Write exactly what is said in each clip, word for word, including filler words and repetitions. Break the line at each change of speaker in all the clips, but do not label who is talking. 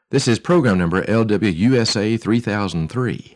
This is program number L W U S A three thousand three.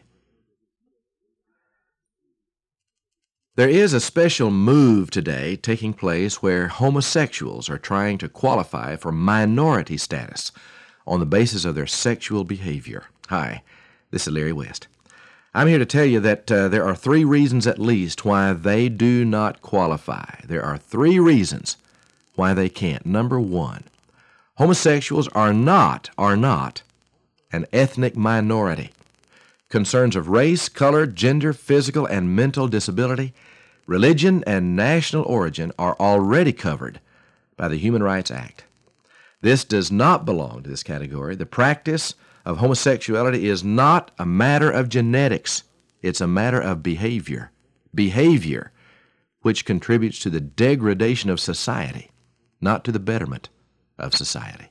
There is a special move today taking place where homosexuals are trying to qualify for minority status on the basis of their sexual behavior. Hi, this is Larry West. I'm here to tell you that uh, there are three reasons at least why they do not qualify. There are three reasons why they can't. Number one, homosexuals are not, are not an ethnic minority. Concerns of race, color, gender, physical, and mental disability, religion, and national origin are already covered by the Human Rights Act. This does not belong to this category. The practice of homosexuality is not a matter of genetics. It's a matter of behavior. Behavior which contributes to the degradation of society, not to the betterment of society.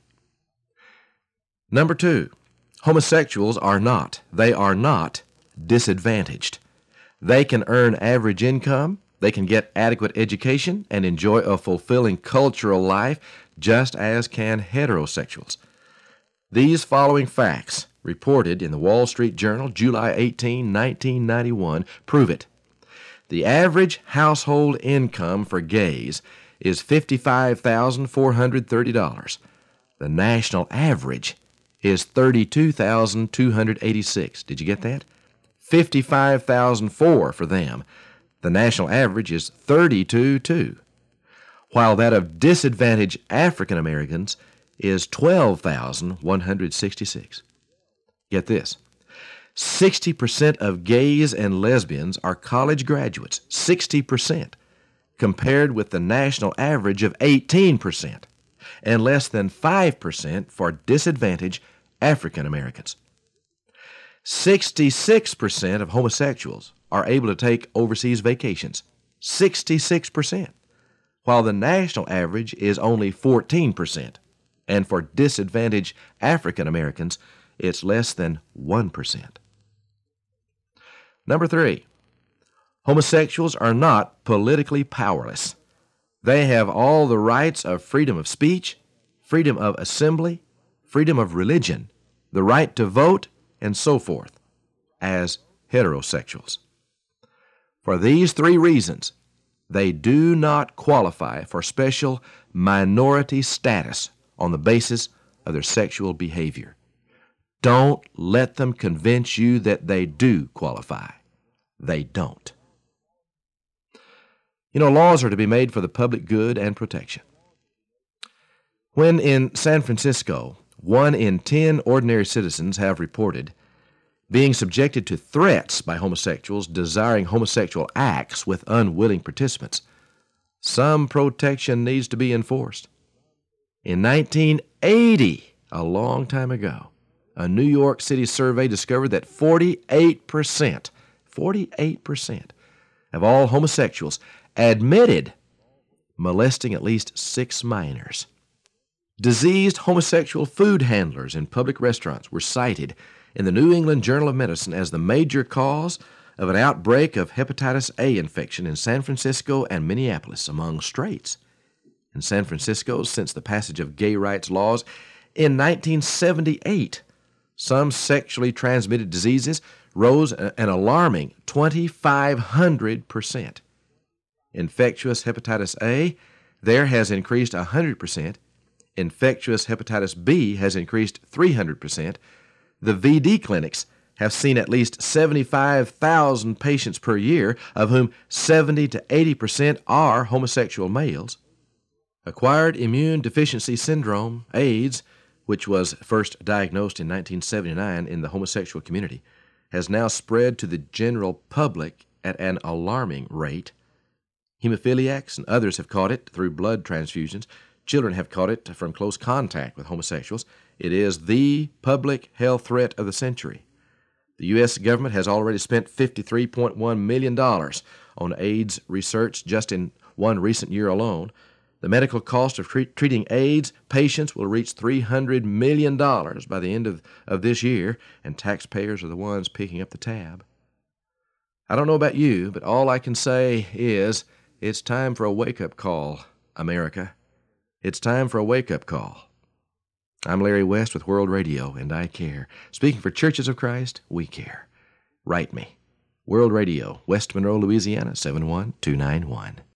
Number two, homosexuals are not, they are not disadvantaged. They can earn average income, they can get adequate education, and enjoy a fulfilling cultural life just as can heterosexuals. These following facts, reported in the Wall Street Journal, July eighteenth, nineteen ninety-one, prove it. The average household income for gays is fifty-five thousand four hundred thirty dollars. The national average is thirty-two thousand two hundred eighty-six dollars. Did you get that? fifty-five thousand four dollars for them. The national average is thirty-two thousand two hundred dollars, while that of disadvantaged African Americans is twelve thousand one hundred sixty-six dollars. Get this. sixty percent of gays and lesbians are college graduates. sixty percent. Compared with the national average of eighteen percent, and less than five percent for disadvantaged African Americans. sixty-six percent of homosexuals are able to take overseas vacations. sixty-six percent, while the national average is only fourteen percent, and for disadvantaged African Americans, it's less than one percent. Number three, homosexuals are not politically powerless. They have all the rights of freedom of speech, freedom of assembly, freedom of religion, the right to vote, and so forth, as heterosexuals. For these three reasons, they do not qualify for special minority status on the basis of their sexual behavior. Don't let them convince you that they do qualify. They don't. You know, laws are to be made for the public good and protection. When in San Francisco, one in ten ordinary citizens have reported being subjected to threats by homosexuals desiring homosexual acts with unwilling participants, some protection needs to be enforced. In nineteen eighty, a long time ago, a New York City survey discovered that forty-eight percent, forty-eight percent of all homosexuals admitted molesting at least six minors. Diseased homosexual food handlers in public restaurants were cited in the New England Journal of Medicine as the major cause of an outbreak of hepatitis A infection in San Francisco and Minneapolis among straights. In San Francisco, since the passage of gay rights laws in nineteen seventy-eight, some sexually transmitted diseases rose an alarming twenty-five hundred percent. Infectious hepatitis A there has increased one hundred percent. Infectious hepatitis B has increased three hundred percent. The V D clinics have seen at least seventy-five thousand patients per year, of whom seventy to eighty percent are homosexual males. Acquired immune deficiency syndrome, AIDS, which was first diagnosed in nineteen seventy-nine in the homosexual community, has now spread to the general public at an alarming rate. Hemophiliacs and others have caught it through blood transfusions. Children have caught it from close contact with homosexuals. It is the public health threat of the century. The U S government has already spent fifty-three point one million dollars on AIDS research just in one recent year alone. The medical cost of treat, treating AIDS patients will reach three hundred million dollars by the end of, of this year, and taxpayers are the ones picking up the tab. I don't know about you, but all I can say is it's time for a wake-up call, America. It's time for a wake-up call. I'm Larry West with World Radio, and I care. Speaking for Churches of Christ, we care. Write me. World Radio, West Monroe, Louisiana, seven one two nine one.